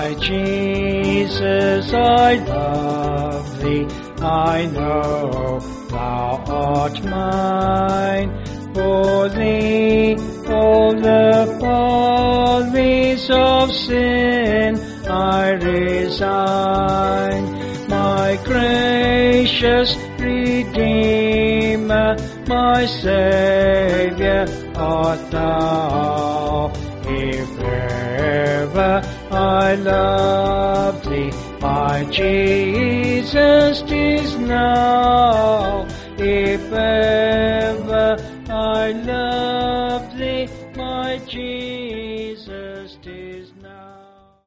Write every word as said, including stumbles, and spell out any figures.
My Jesus, I love thee, I know thou art mine. For thee all the follies of sin I resign. My gracious Redeemer, my Saviour art thou. If ever I love thee, my Jesus, 'tis now.